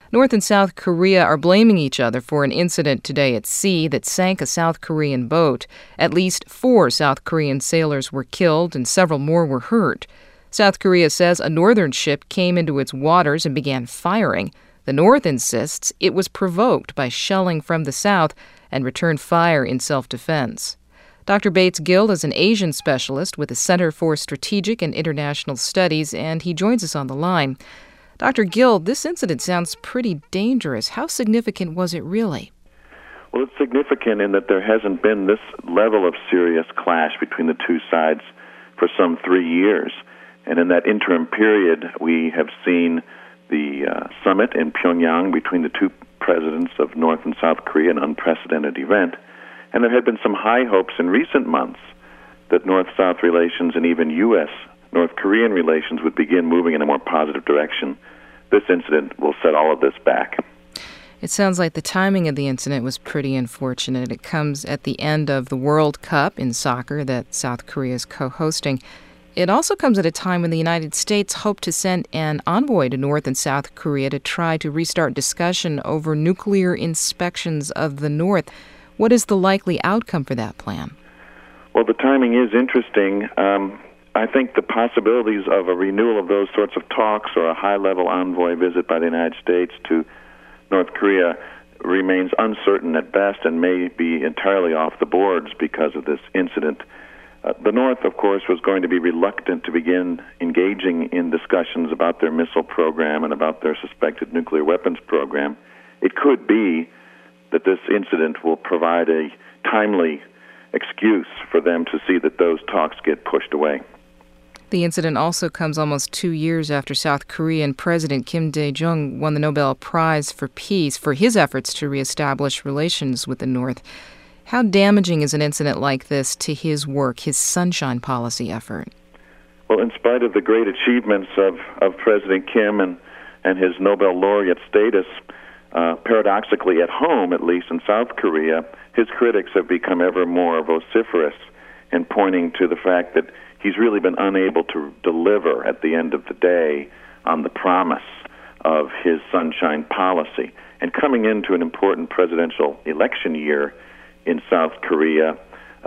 North and South Korea are blaming each other for an incident today at sea that sank a South Korean boat. At least 4 South Korean sailors were killed and several more were hurt. South Korea says a northern ship came into its waters and began firing. The North insists it was provoked by shelling from the south and returned fire in self-defense. Dr. Bates Gill is an Asian specialist with the Center for Strategic and International Studies, and he joins us on the line. Dr. Gill, this incident sounds pretty dangerous. How significant was it really? Well, it's significant in that there hasn't been this level of serious clash between the two sides for some 3 years. And in that interim period, we have seen the summit in Pyongyang between the two presidents of North and South Korea, an unprecedented event. And there had been some high hopes in recent months that North-South relations and even U.S.-North Korean relations would begin moving in a more positive direction. This incident will set all of this back. It sounds like the timing of the incident was pretty unfortunate. It comes at the end of the World Cup in soccer that South Korea is co-hosting. It also comes at a time when the United States hoped to send an envoy to North and South Korea to try to restart discussion over nuclear inspections of the North. What is the likely outcome for that plan? Well, the timing is interesting. I think the possibilities of a renewal of those sorts of talks or a high-level envoy visit by the United States to North Korea remains uncertain at best and may be entirely off the boards because of this incident. The North, of course, was going to be reluctant to begin engaging in discussions about their missile program and about their suspected nuclear weapons program. It could be that this incident will provide a timely excuse for them to see that those talks get pushed away. The incident also comes almost 2 years after South Korean President Kim Dae-jung won the Nobel Prize for Peace for his efforts to reestablish relations with the North. How damaging is an incident like this to his work, his Sunshine Policy effort? Well, in spite of the great achievements of President Kim and his Nobel laureate status, paradoxically at home, at least in South Korea, his critics have become ever more vociferous in pointing to the fact that he's really been unable to deliver at the end of the day on the promise of his Sunshine Policy. And coming into an important presidential election year in South Korea,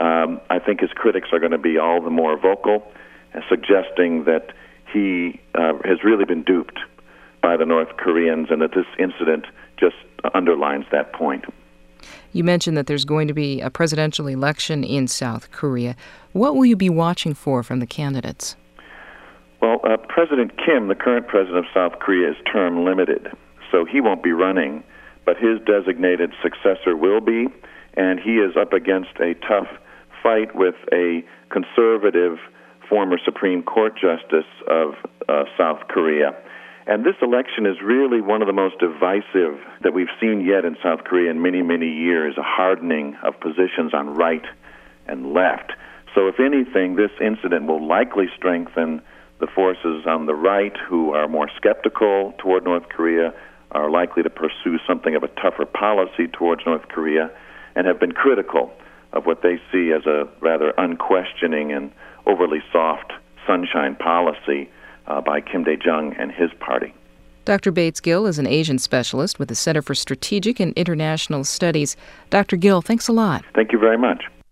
I think his critics are going to be all the more vocal, suggesting that he has really been duped by the North Koreans and that this incident just underlines that point. You mentioned that there's going to be a presidential election in South Korea. What will you be watching for from the candidates? Well, President Kim, the current president of South Korea, is term limited, so he won't be running, but his designated successor will be, and he is up against a tough fight with a conservative former Supreme Court justice of South Korea. And this election is really one of the most divisive that we've seen yet in South Korea in many, many years, a hardening of positions on right and left. So if anything, this incident will likely strengthen the forces on the right who are more skeptical toward North Korea, are likely to pursue something of a tougher policy towards North Korea, and have been critical of what they see as a rather unquestioning and overly soft Sunshine Policy by Kim Dae-jung and his party. Dr. Bates Gill is an Asian specialist with the Center for Strategic and International Studies. Dr. Gill, thanks a lot. Thank you very much.